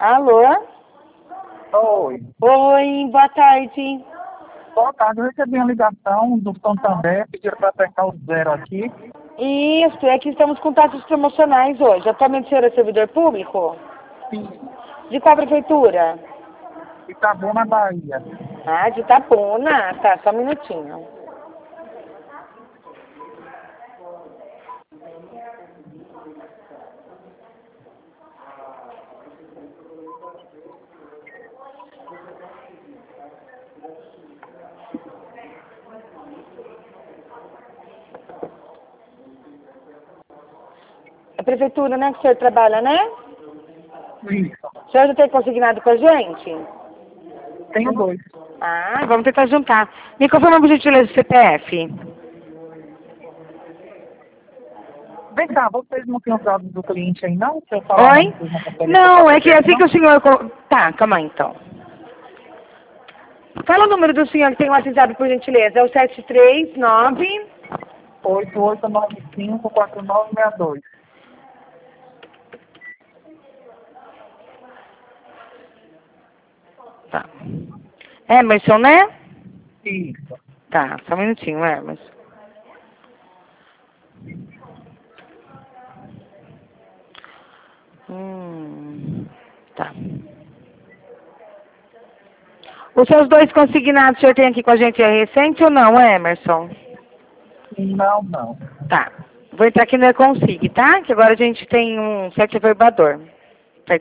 Alô? Oi. Oi, boa tarde. Boa tarde, eu recebi uma ligação do Santander, pediram para apertar o 0 aqui. Isso, é que estamos com taxas promocionais hoje. Atualmente o senhor é servidor público? Sim. De qual prefeitura? Itabuna, Bahia. Ah, de Itapuna. Tá, só um minutinho. A prefeitura, né, que o senhor trabalha, né? Isso. O senhor já tem consignado com a gente? Tenho 2. Ah, vamos tentar juntar. Me confirma por gentileza o CPF. Vem cá, vocês não têm os dados do cliente aí, não? Se eu falar o nome, Oi? vocês não conseguem Não, passar é que CPF, assim não? que o senhor... Tá, calma aí, então. Fala o número do senhor que tem o WhatsApp, por gentileza. É o 739... 88954962. Tá. Emerson, né? Isso. Tá, só um minutinho, Emerson. Tá. Os seus 2 consignados, o senhor tem aqui com a gente é recente ou não, Emerson? Não, não. Tá. Vou entrar aqui no Econsig, tá? Que agora a gente tem um certo verbador.